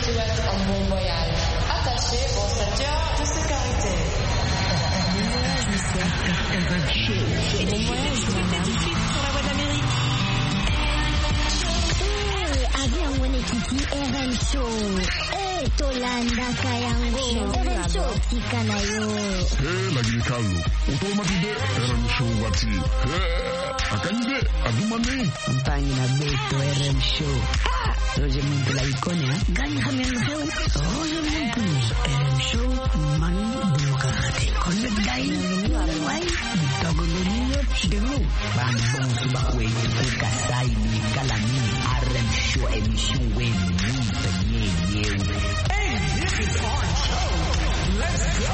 souhaite un bon voyage. Attachez vos ceintures de sécurité. Bon voyage, madame. Tout de suite sur la voie d'Amérique. Avion mwenyekiti RM Show. Tolanda Kayango. RM Show tikanayo. Lakini Kalu, utomatide RM Show wati. Akanyide agumane. Mpangi na beto RM Show. Roger Muntu la ikonia. Gani hamemheu. Roger Muntu. RM Show manu demokrati. Konde gai. Wai. Tagoloniyo demu. Bambong subakwe yuka sai ni kalami. RM Show emission when you penye yew. Hey, this is our show. Let's go.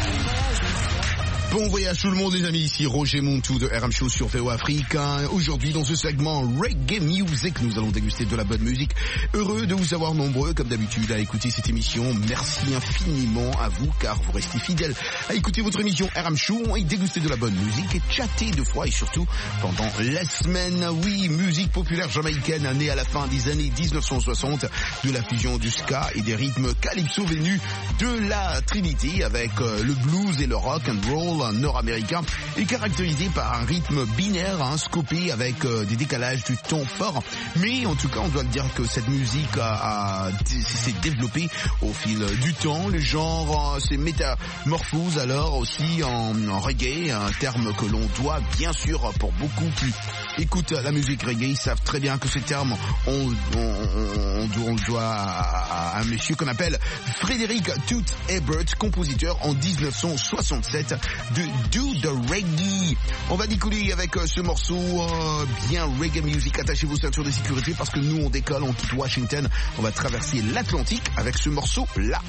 Bon voyage tout le monde les amis, ici Roger Montou de RM Show sur VO Afrique. Aujourd'hui dans ce segment Reggae Music, nous allons déguster de la bonne musique. Heureux de vous avoir nombreux comme d'habitude à écouter cette émission. Merci infiniment à vous car vous restez fidèles à écouter votre émission RM Show et déguster de la bonne musique et chatter deux fois et surtout pendant la semaine. Oui, musique populaire jamaïcaine née à la fin des années 1960 de la fusion du ska et des rythmes calypso venus de la Trinité avec le blues et le rock and roll nord-américain est caractérisé par un rythme binaire, scopé avec des décalages du ton fort. Mais en tout cas, on doit le dire que cette musique s'est développée au fil du temps. Le genre s'est métamorphose alors aussi en reggae, un terme que l'on doit bien sûr pour beaucoup qui écoutent la musique reggae, ils savent très bien que ce terme on le doit à un monsieur qu'on appelle Frédéric Toots Ebert, compositeur en 1967 de Do the Reggae. On va décoller avec ce morceau bien reggae music. Attachez vos ceintures de sécurité parce que nous on décolle, on quitte Washington, on va traverser l'Atlantique avec ce morceau là.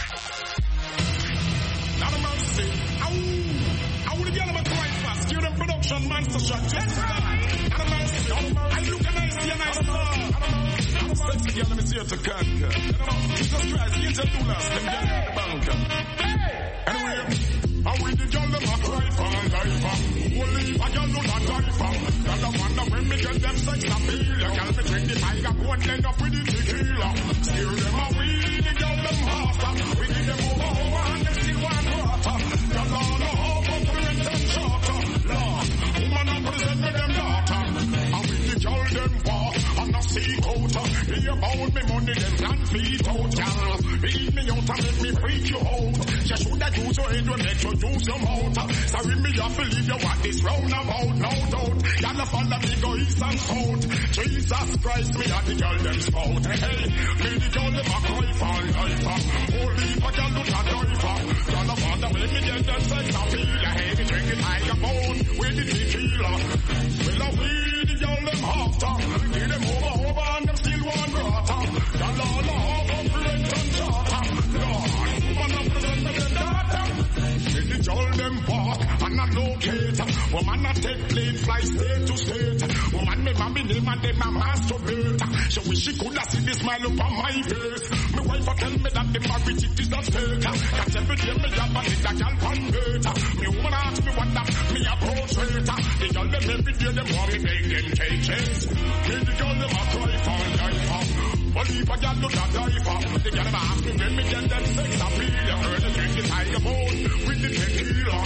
And we the girl them a cry for life. Only if a girl do not die for. Girl them wonder when me get them sex appeal. Girl me drink the tiger goat end up with the tequila. Steer them away, the girl them after. We give them over and them still want water. Girl all the hope of parents and shorter. Lord, woman and present with them daughter. And we the girl them walk and a seek out. Hear about me money them can feed out. Girl, beat me out and make me freak you out. You shoulda use your head to make you use your mouth. Sorry me have to leave you what this roundabout, no doubt. Y'all follow me go east and south. Jesus Christ, me a the girl them spout. Hey, me the girl them a cry for life. Holy for girl do not die for. Y'all wonder when me get them sex appeal. Hey, me drink it tiger bone with the tequila. Well, I we the girl them after. Give them over and them still want water. Y'all all over rent and charter. Lord, woman up present me them daughter. The girl them walk and a locate. Woman a take plane, fly state to state. Woman me mommy name and them a masturbate. She wish she coulda see the smile up on my face. Me wife a tell me that the marriage it is a state. Cause every day me have a little girl on date. Me woman ask me what that me a portrait. The girl them every day them want me make them take chance. Me the girl them a cry for life. Only if a girl do not die for. The girl them ask me when me get them sex appeal. You heard the drink the tiger bone with the tequila.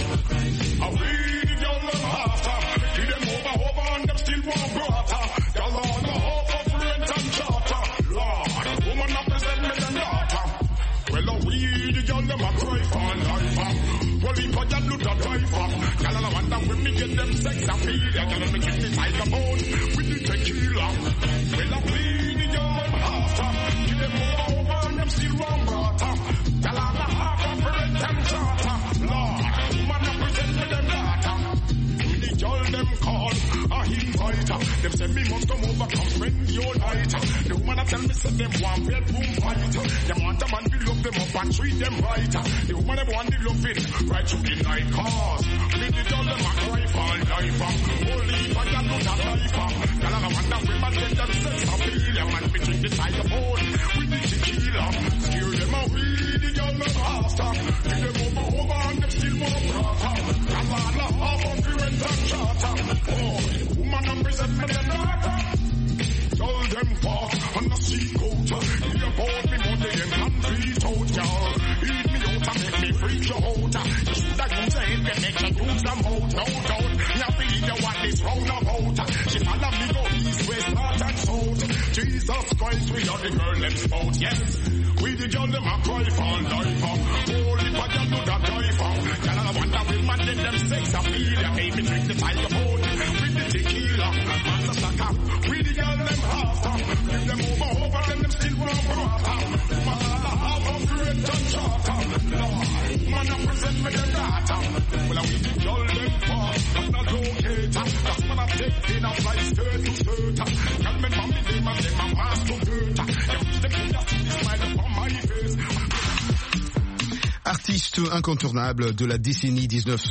I read the girl them after. Give them over and them still want water. Y'all all the hope of rent and charter. Lord, woman up present me them daughter. Well, I read the girl them a cry for life. Well, if a girl do not die for. Y'all all wonder when me get them sex appeal. Y'all me drink the tiger bone with the tequila. Well, I read the girl them after. Give them over and them still want water. Y'all all the half of rent and charter. Lord, woman up present me them daughter. The girl them call a inviter. Them say me must come over, come spend your night. The woman a tell me say them want bedroom fight. Them want a man to love them up and treat them right. The woman them want the loving right through the night cause. Me the girl them a cry for life. Holy for y'all know that life. Y'all a wonder women get them sex appeal. Y'all man be drink the tiger bone with the tequila. Scare them away, the girl them after. Give them over and them still more brata. Y'all all half of the rent and charter. Oh, woman and present me them daughter. Tell them walk on the sea coat. Hear about me money them Jesus Christ, we are the girl them spout, yes. We the girl them a cry for life. Holy but you know that die for. Girl I wonder will man let them sex appeal. Hey, me drink the fire boat with the tequila. Master sucker, we the girl them half. Give them over, then them still run water. Man a half of great and charter. Man a present me them data. Well we the girl them fast and a locator. That's when I take in a fly skirt to skirt. Girl me mommy them and them a masturbator. You wish them could have seen the smile upon my face. Artiste incontournable de la décennie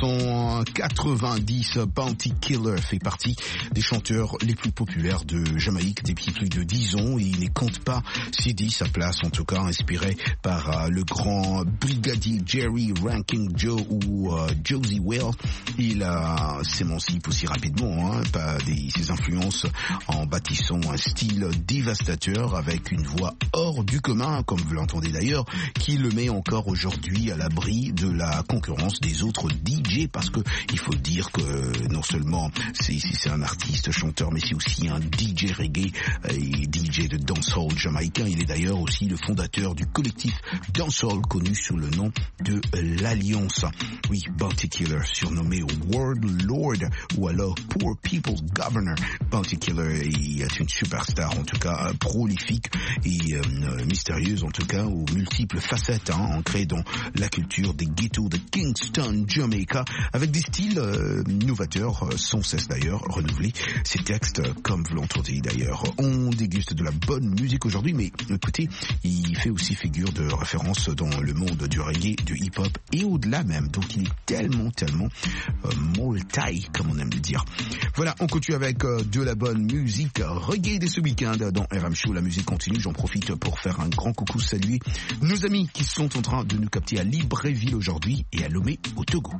1990, Bounty Killer fait partie des chanteurs les plus populaires de Jamaïque depuis plus de 10 ans. Il ne compte pas s'y dit sa place, en tout cas inspiré par le grand brigadier Jerry Ranking Joe ou Josie Wales. Il s'émancipe aussi rapidement ses influences en bâtissant un style dévastateur avec une voix hors du commun, comme vous l'entendez d'ailleurs, qui le met encore aujourd'hui à l'abri de la concurrence des autres DJ, parce que il faut dire que non seulement c'est un artiste chanteur, mais c'est aussi un DJ reggae et DJ de dancehall jamaïcain. Il est d'ailleurs aussi le fondateur du collectif dancehall connu sous le nom de l'Alliance. Oui, Bounty Killer, surnommé World Lord ou alors Poor People's Governor. Bounty Killer est une superstar, en tout cas prolifique et mystérieuse, en tout cas aux multiples facettes, ancrée dans la culture des ghettos de Kingston, Jamaica, avec des styles novateurs, sans cesse d'ailleurs renouvelés. Ces textes, comme vous l'entendez d'ailleurs, on déguste de la bonne musique aujourd'hui, mais écoutez, il fait aussi figure de référence dans le monde du reggae, du hip-hop et au-delà même, donc il est tellement multi, comme on aime le dire. Voilà, on continue avec de la bonne musique reggae dès ce week-end dans RM Show. La musique continue, j'en profite pour faire un grand coucou, saluer nos amis qui sont en train de nous capter à Libreville aujourd'hui et à Lomé au Togo.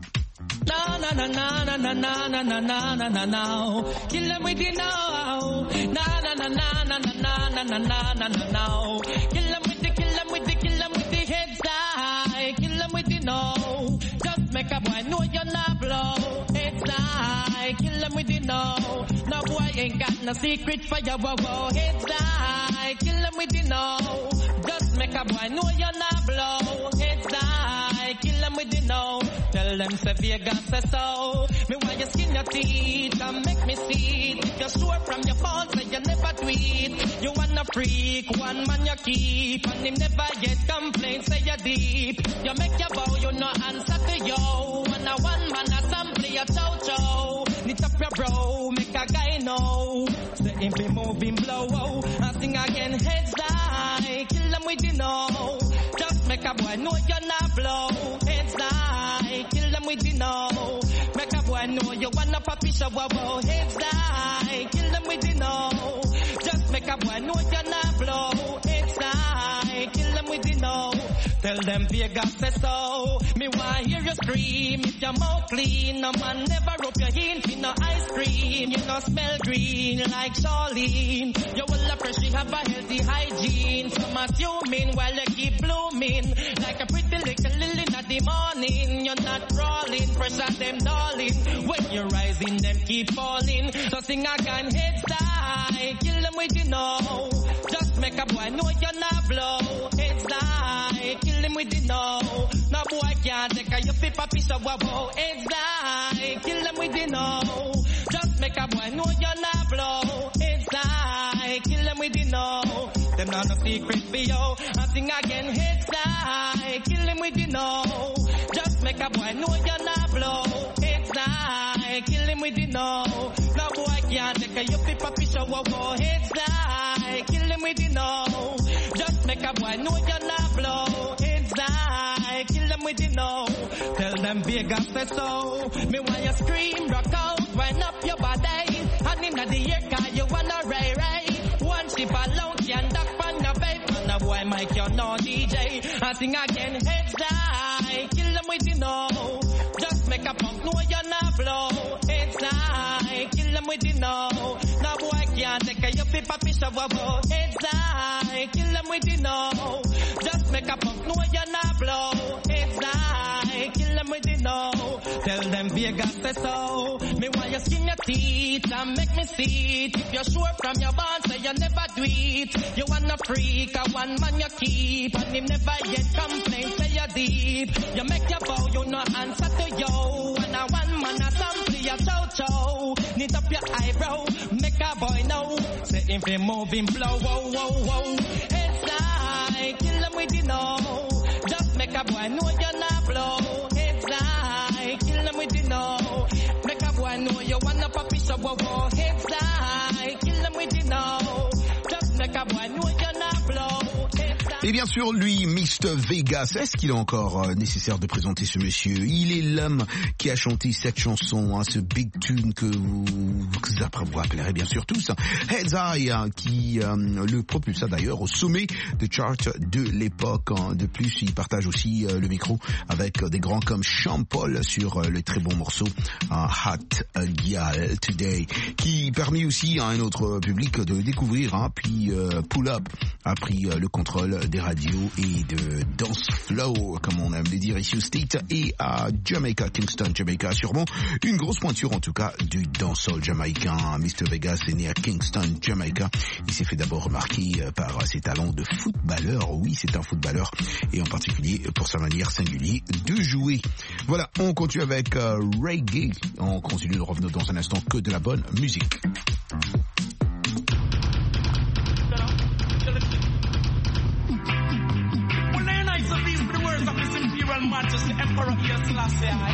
Kill them with the now. Na na na na na na na na na na na now. Kill them with the heads high. Kill them with the no. Just make a boy know you're not blow. Heads high. Kill them with the no. No boy ain't got no secret for your wow. Heads high. Kill them with the no. Just make a boy know you're not blow. Heads high. Kill them with the no. Tell them say Vegas say so. Me want you skin your teeth and make me see it. If you're sure from your phone say you never tweet. You wanna freak, one man you keep. And him never yet complain, say you're deep. You make your bow, you no answer to yo. And a one man assembly a chow. Knit up your bro, make a guy know. Say him be moving blow. And sing again, heads high. Kill them with the no. Just make a boy know you're not blow. Heads high. Kill them with the no. Make a boy know you wanna papi shower. Heads high. Kill them with the no. Just make a boy know you're not blow. Heads high. Kill them with the no. Tell them Vegas say so. Me want hear you scream. If your mouth clean, no man never rub your hint in no ice cream. You no smell green like Charlene. You will appreciate have a healthy hygiene. Some assuming while you keep blooming like a pretty little lily in the morning. You're not crawling, pressure them darling. When you're rising, them keep falling. So sing again, heads high. Kill them with the no. Just make a boy know you're not blow. Heads high. Kill them with the no. No boy can't take a you flip a piece of wow. Heads high. Kill them with the no. Just make a boy know you're not blow. Heads high. Kill them with the no. Them not no secret for you. I sing again, heads high. Kill them with the no. Just make a boy know you're not blow. Heads high. Kill them with the no. No boy can't take a you flip a piece of wow. Heads high. Kill them with the no. Just make a boy know you're not blow. Heads high. Kill them with the no. Tell them Vegas say so. Me want you scream, rock out, wind up your body. And in the air car you wanna ray. One ship alone can duck on your face. And a boy Mike you no DJ. I sing again, heads high. Kill them with the no. Just make a punk know you're not blow. Heads high. Kill them with the no. No boy can't take a you flip a fish of a bow. Heads high. Kill them with the no. Just make a punk know you're not blow. Heads high. Kill them with the no. tell them Vegas say so. Me want you skin your teeth and make me see it. If you're sure from your bond, say you never do it. You want a freak, a one man you keep, and him never yet complain, say you're deep. You make your bow, you no answer to yo. And a one man a sample your chow. Knit up your eyebrow, make a boy know. Say if he moving blow, whoa, whoa, whoa. Heads high, kill them with you know. Just make a boy know you're not blow. Heads high, kill them with you know. Make a boy know you wanna puppy show, whoa, whoa. Heads high, kill them with you know. Just make a boy know you're not blow. Et bien sûr, lui, Mr. Vegas, est-ce qu'il est encore nécessaire de présenter ce monsieur? Il est l'homme qui a chanté cette chanson, hein, ce big tune que vous rappellerez bien sûr tous. Heads High, qui le propulsa d'ailleurs au sommet des charts de l'époque. Hein. De plus, il partage aussi le micro avec des grands comme Sean Paul sur le très bon morceau Hot Girl Today, qui permet aussi à un autre public de découvrir. Hein, puis Pull Up a pris le contrôle des radios et de dance flow, comme on aime le dire ici au State et à Jamaica, Kingston, Jamaica, sûrement une grosse pointure en tout cas du dancehall jamaïcain. Mr. Vegas est né à Kingston, Jamaica. Il s'est fait d'abord remarquer par ses talents de footballeur. Oui, c'est un footballeur et en particulier pour sa manière singulière de jouer. Voilà, on continue avec reggae. On continue de revenir dans un instant que de la bonne musique. Majesty Emperor Haile Selassie I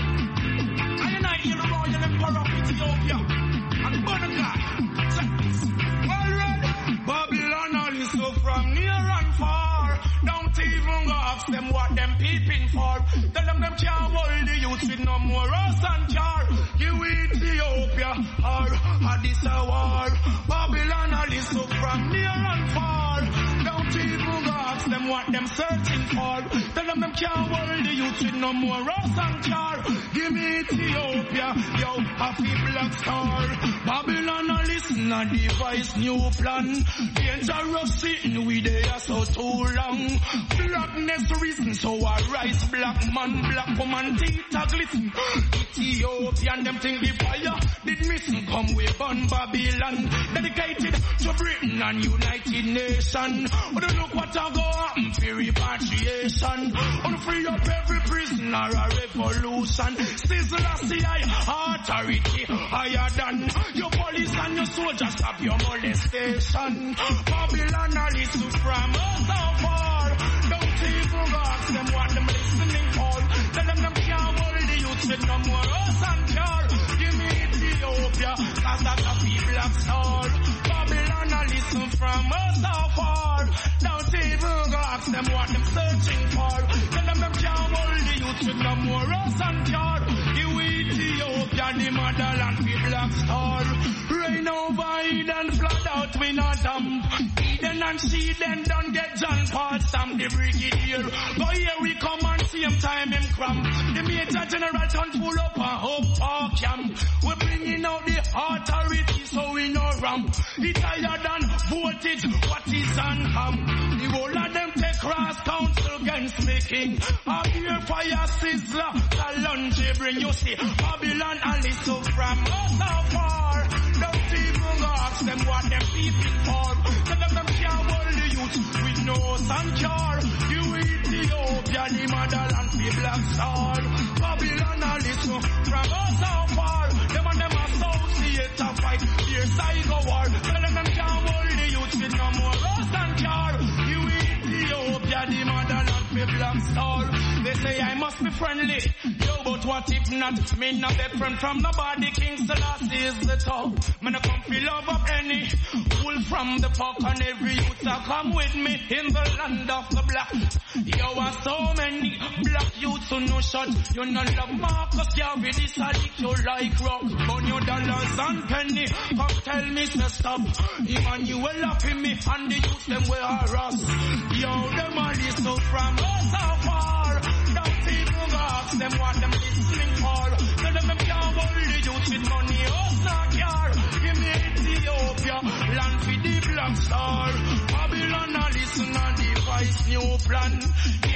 and I hear the Royal Emperor of Ethiopia and Bonaga. Check this. Well read, Babylon all is so from near and far. Don't even go ask them what them peeping for. Tell them can't hold the youth with no more rust and jar. You Ethiopia or Addis war. Babylon all is so from near and far. Don't even go ask them what them searching for. Tell them can't hold the youth with no more rust and jar. Give me Ethiopia, yo, happy black star. Babylon a listen a device new plan. Dangerous sitting with there so too long. Blackness reason so I rise black man, black woman teeth a glisten. Ethiopian them think the fire did missing come with burn Babylon. Dedicated to Britain and United Nations. Oh, don't look what I go happen for repatriation. On free up every prisoner a revolution. Sizzle a CI authority higher than your police and your soldiers stop your molestation. Babylon a listen from us so far. Don't even go ask them what them listening for. Tell them can't hold the youth with no more us and car. Give me Ethiopia, cause that's a people of soul. Babylon a listen from us so far. Don't even go ask them what them searching for. Tell them can't hold the youth with no more us and car. You Ethiopia, the motherland, the black star. Rain over Eden, flood out, we not dump. Eden and Eden don't get John Paul Sam, the brigadier. Go here we come and same time him cramp. The Major General turn full up and hope our camp. We're bringing out the authority so we no ramp. It's higher than voltage, what is on ham. The whole of them take cross council against me king. Up here fire sizzler, the lunge bring you see. Babylon and listen from us so far. Don't even go ask them what them peeping for. Tell them can't hold the youth with no sun cure. You Ethiopia, the motherland, the black star. Babylon and listen from us so far. Them and them associate a fight. Here's I go war. Tell them can't hold the youth with no more rust and cure. You Ethiopia, the motherland, the black star. They say I must be friendly. Yo, but what if not? Me not different from nobody. King Selassie is the top. Me no come feel love up any wool from the park and every youth that come with me in the land of the black. Yo, are so many black youths who no shot. You no love Marcus Garvey, this addict you like rock. Burn your dollars and penny. Come tell me to stop. Emmanuel up in me and the youth them will harass. Yo, them are listening from us so far. Don't even go ask them what them listening for. Tell them can't hold the youth with money, us not care. Give me Ethiopia, land for the black star. Babylon a listen and devise new plan. Dangerous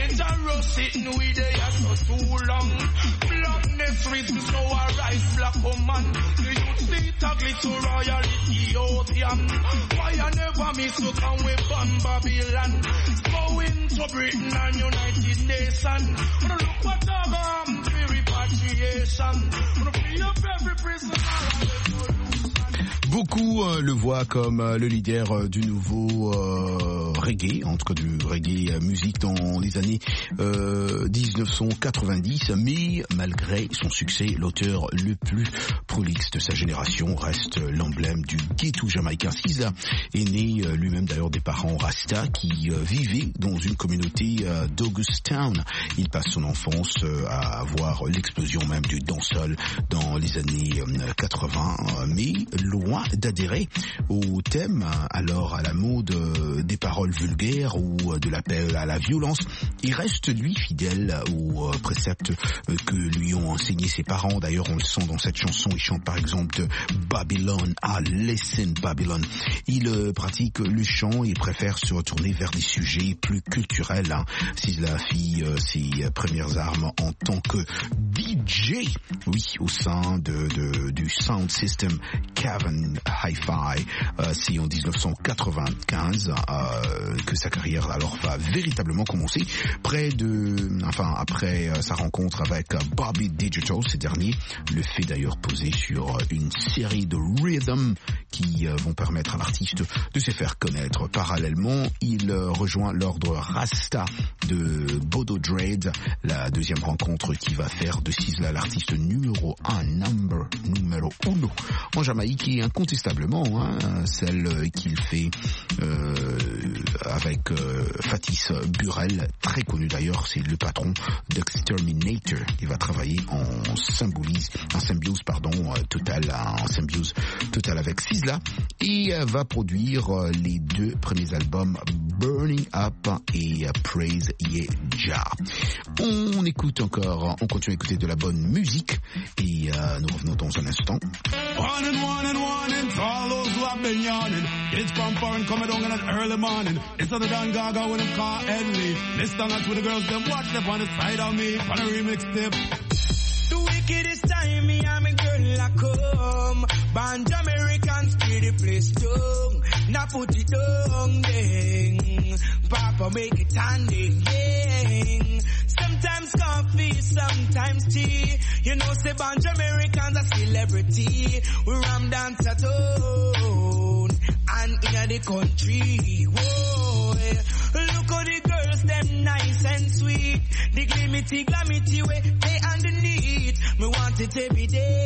Pharaoh sitting with the ass for too long. Blackness rich so I rise black woman. The youth see ugly to royal Ethiopian. Why I never miss to come with Babylon. Going to Britain and United Nations. Look what I've done for repatriation. Free up every prisoner. Beaucoup le voient comme le leader du nouveau reggae, en tout cas du reggae musique dans les années 1990, mais malgré son succès, l'auteur le plus prolixe de sa génération reste l'emblème du ghetto jamaïcain. Sizzla est né lui-même d'ailleurs des parents Rasta qui vivaient dans une communauté d'Augustown. Il passe son enfance à voir l'explosion même du dancehall dans les années 80, mais loin d'adhérer au thème, alors à la mode des paroles vulgaires ou de l'appel à la violence. Il reste lui fidèle aux préceptes que lui ont enseigné ses parents. D'ailleurs, on le sent dans cette chanson. Il chante par exemple de Babylon, Listen Babylon. Il pratique le chant et préfère se retourner vers des sujets plus culturels. Sizzla fit ses premières armes en tant que DJ, oui, au sein du sound system Cavern Hi-Fi. C'est en 1995 que sa carrière alors va véritablement commencer. Après sa rencontre avec Bobby Digital, ce dernier le fait d'ailleurs poser sur une série de rhythms qui vont permettre à l'artiste de se faire connaître. Parallèlement, il rejoint l'ordre Rasta de Bodo Dread, la deuxième rencontre qui va faire de Sizzla l'artiste numéro 1 en Jamaïque, et incontestablement celle qu'il fait avec Fatis Burrell, très connu d'ailleurs, c'est le patron d'Exterminator. Il va travailler en symbiose totale avec Sizzla et va produire les deux premiers albums Burning Up et Praise Ye Jah. On continue à écouter de la bonne musique et nous revenons dans un instant. One and to all those who have been yawning. Kids from foreign coming down in an early morning. It's other than Gaga when them car Henley. This time that's with the girls them watch them on the side of me on a remix tip. The wickedest time me and my girl a come. Band Americans play the place down. Now put it down then. Papa make it handing. Sometimes coffee, sometimes tea. You know, say Band Americans are celebrity. We ram dance at home and in the country. Whoa, look how the girls them nice and sweet. The glamity way they underneath. Me want it every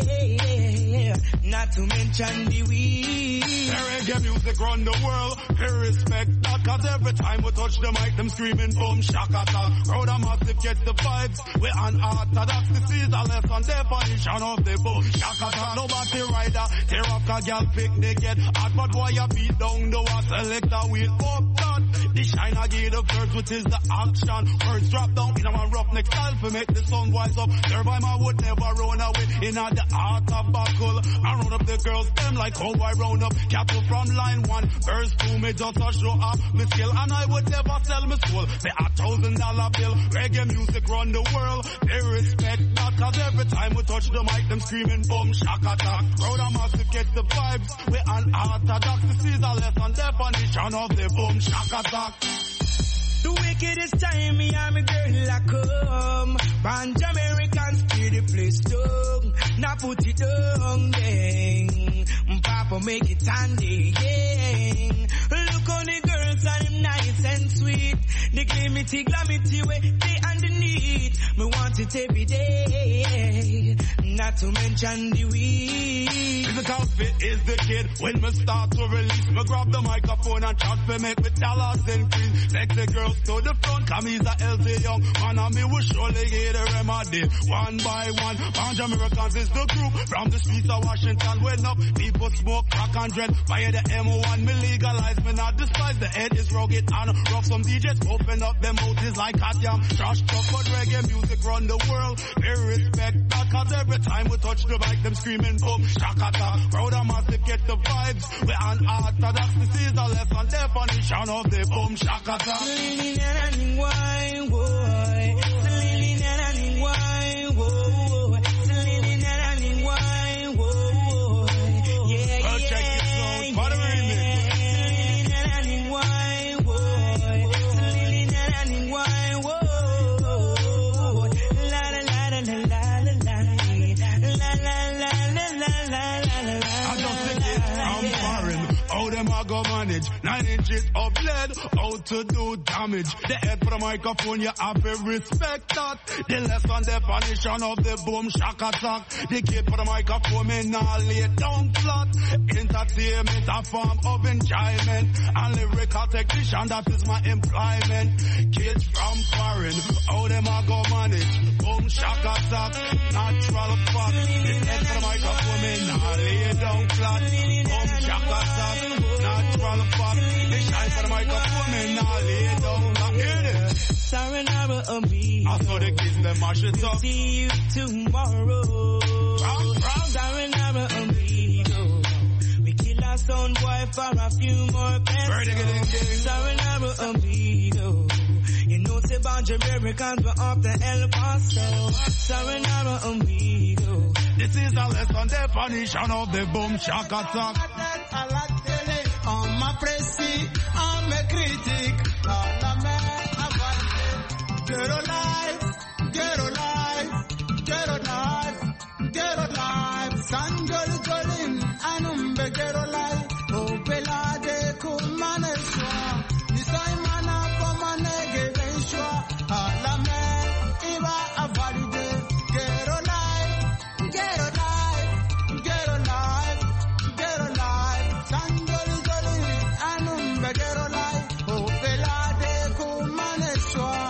day, not to mention the weed. Reggae music run the world. Pay respect that, cause every time we touch the mic, them screaming boom shakata. Crowd a massive, get the vibes. We're unorthodox. This is a lesson definition of the boom shakata. Nobody rider, tear up a gal picnic get hot, but why you beat down the war selector with up that. The shine I give the verbs, which is the action. Words drop down in a roughneck style to make the sun wise up. Thereby I would never run away in the art of buckle. I round up the girls, them like how I round up. Cattle from line 1, verse 2, me just a show up my skill. And I would never sell my soul. Say $1,000 bill. Reggae music run the world. They respect that, cause every time we touch the mic, them screaming boom shakata. Crowd a massive, get the vibes. We unorthodox. This is a lesson definition of the boom shakata. The wickedest time me and my girl a come. Band Americans play the place down. Now put it down then. Papa make it handy, yeah. Look on the girls and them nice and sweet. The glamity way they underneath. Me want it every day, not to mention the weed. Physical fit is the kid. When me start to release, me grab the microphone and chat for make with dollars increase. Sexy girls to the front, come he's a healthy young man and me will surely get a remedy. One by one, Band Americans is the group from the streets of Washington. When up, people smoke crack and dread. Via the M1, me legalize, me not despise. The head is rugged and rough. Some DJs open up them mouths like hot yam. Trash talk, but reggae music run the world. They respect that, cause every time we touch the mic, them screaming boom shakata. Crowd a massive, get the vibes. We're unorthodox. This is a lesson definition of the boom shakata. wine, boy. Lily nananing wine, boy. Lily nananing wine, boy. Yeah, Well, check this out. For the remix. Lily nananing wine, boy. Lily nananing wine, boy. La la la la la la la la la la la la la. I just think I'm foreign. How them I go manage? 9 inches of lead, how to do damage. The head for the microphone, you have to respect that. The lesson definition of the boom shock attack. The kid for the microphone, me now lay down flat. Entertainment, a form of enjoyment. And lyrical technician, that is my employment. Kids from foreign, how them I go manage? Boom shock attack, natural fact. The head for the microphone, me now lay down flat. Boom shock attack, natural fact. The shine for the microphone, me now lay down flat. Hear it? Sayonara, amigo. I saw the kids, them mash it up. See you tomorrow. Sayonara, amigo. We kill our son boy for a few more pesos. Sayonara, amigo. You know, say bunch of Americans were up to El Paso. Sayonara, amigo. This is a lesson definition of the boom shock attack. On my pressy, I'm a critic. Get alive, get alive, get alive, get alive. Sanjol Jolin, Anumbe, get alive. Oh, Belade, Kumanesha. Nisaimana, Pomanege, Benshua. Alame, Iba, Avalide. Get alive, get alive, get alive, get alive. Sanjol Jolin, Anumbe, get alive. Oh, Belade, Kumanesha.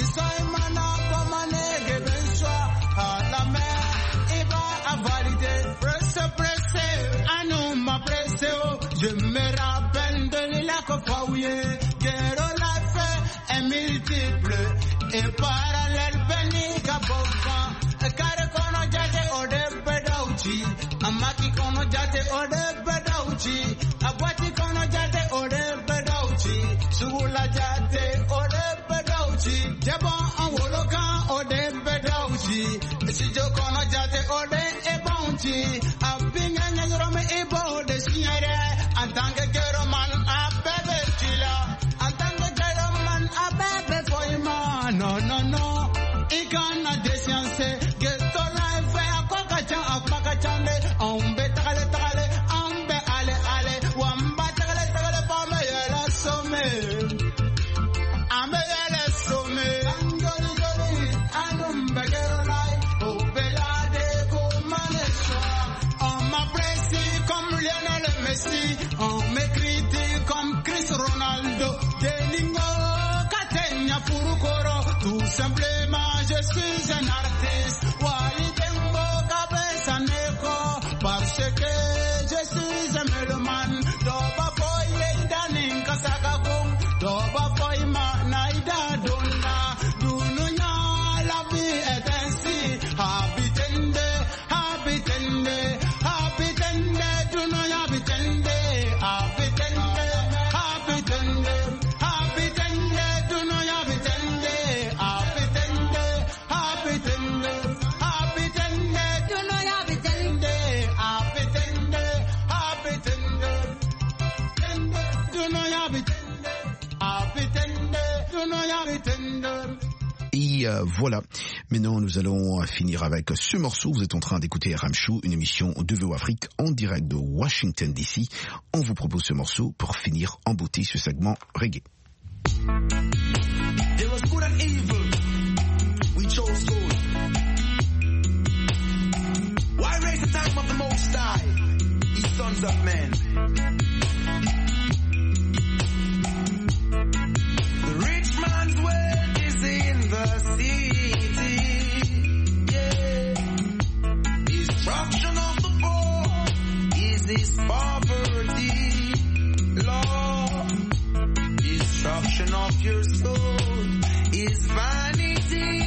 Je me rappelle de l'Ilacofaouye, Guerre la fait est multiple et parallèle Benika Bofa, Kare kono jate ode bedauchi, Amaki kono jate ode bedauchi, Abwati kono jate ode bedauchi, Sugula jate ode bedauchi, Jabon Anwoloka ode bedauchi, Sijo kono jate ode ebauchi, Abinga Yorome ebo de signere. En tant que Geroman, a bébé chila. En tant que Geroman, a bébé foyma. Non, non, non. Ikana descience. Gesto life, a kokachan, a pakachande. Ombe tale tale, ombe ale ale. Wamba tale tale, pame yela some. Ame yela some. Angoli joli, anumbe Gerolai. Obelade kumanesha. On m'apprécie comme Lionel Messi. On me critique comme Chris Ronaldo. Delingo, Katenya Furukoro. Tout simplement, je suis un artiste. Wali Dembo, Kabesa Neko. Parce que je suis un mélomane. Doba Foye, Danin Kasakakong. Doba Foye, Naida Donna. Dununya, la vie est ainsi. Habitende, habitende, habitende. Dununya, habitende. Et voilà, maintenant nous allons finir avec ce morceau. Vous êtes en train d'écouter RM Show, une émission de VO Afrique en direct de Washington DC. On vous propose ce morceau pour finir en beauté ce segment reggae. There was good and evil. We chose good. Why raise the time of the Most High? Ye sons of men. The rich man's wealth is in the city. Yeah. Destruction of the poor is his poverty. Lord, destruction of your soul is vanity.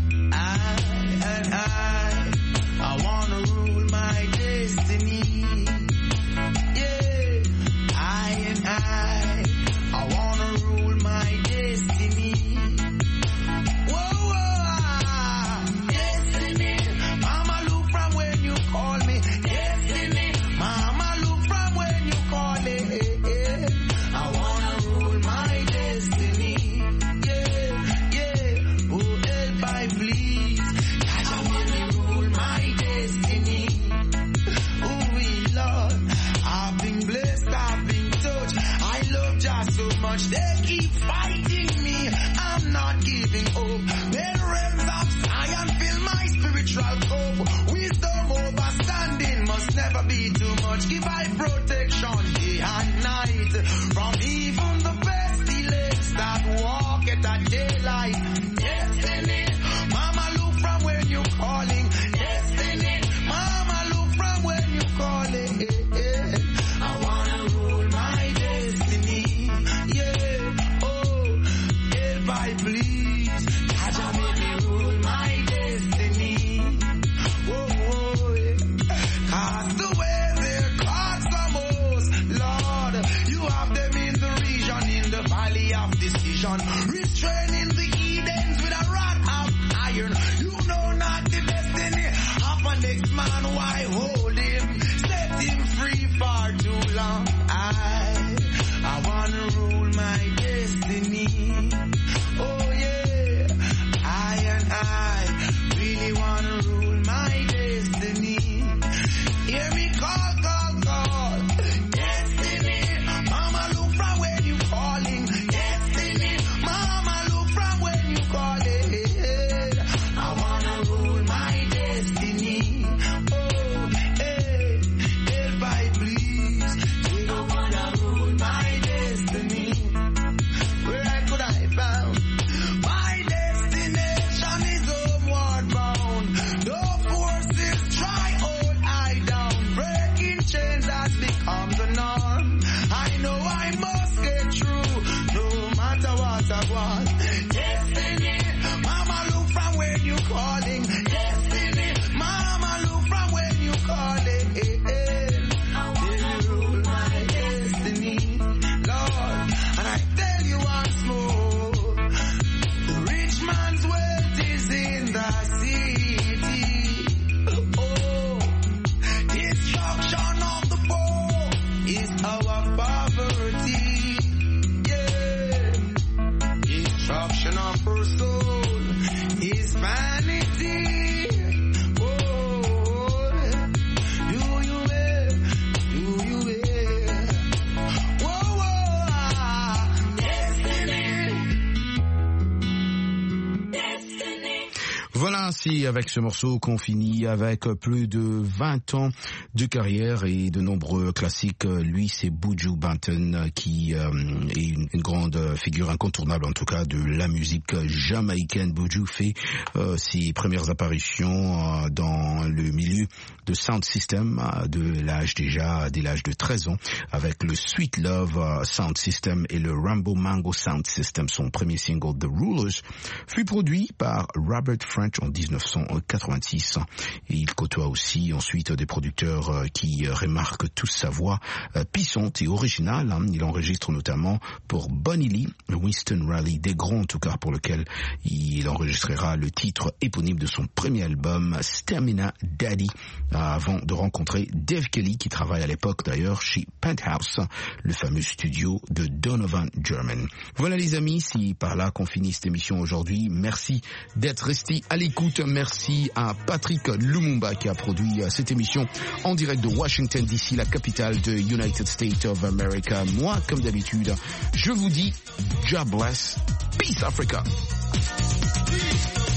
I wanna rule my destiny. much they keep fighting me, I'm not giving up. The realms of Zion fill my spiritual cup. Wisdom overstanding must never be too much. Give I protection day and night from even the pestilence that walk at a daylight. Destiny, mama look from when you calling. Destiny, mama look from when you calling. I wanna rule my destiny. Yeah, oh, if I please, Jaja make me rule my destiny. Whoa, whoa, yeah. Cast away their cards from us, Lord. You have them in the region, in the valley of decision, restraining the Edens with a rod of iron. You know not the destiny of a next man, why hold him? Set him free for too long. I wanna rule my destiny. Oh yeah, I really wanna rule my destiny. Hear me call, call, call. Destiny, mama look from when you calling. Destiny, mama look from when you calling. I wanna rule my destiny. Oh, hey, if I please, I wanna rule my destiny. Where could I found? My destination is homeward bound. No forces try hold I down. Breaking chains has become the norm. I know I must get through, no matter what I want. Destiny, mama look from when you calling. Destiny, mama look from when you calling. They rule my destiny, Lord. And I tell you once more, the rich man's wealth is in the city. Oh, destruction of the poor is our poverty. Yeah, destruction of her soul is vanity. Oh, do you hear? Do you hear? Whoa, whoa, destiny. Voilà, c'est avec ce morceau qu'on finit avec plus de 20 ans de carrière et de nombreux classiques. Lui, c'est Buju Banton qui est une grande figure incontournable, en tout cas, de la musique jamaïcaine. Buju fait ses premières apparitions dans le milieu de Sound System dès l'âge de 13 ans, avec le Sweet Love Sound System et le Rambo Mango Sound System. Son premier single, The Rulers, fut produit par Robert French en 1986. Et il côtoie aussi ensuite des producteurs qui remarquent tous sa voix puissante et originale. Il enregistre notamment pour Bunny Lee, Winston Riley, des grands en tout cas, pour lequel il enregistrera le titre éponyme de son premier album, Stamina Daddy, avant de rencontrer Dave Kelly, qui travaille à l'époque d'ailleurs chez Penthouse, le fameux studio de Donovan German. Voilà les amis, c'est par là qu'on finit cette émission aujourd'hui. Merci d'être restés à l'écoute. Merci à Patrick Lumumba qui a produit cette émission en direct de Washington DC, la capitale de United States of America. Moi, comme d'habitude, je vous dis God bless, peace Africa. Peace.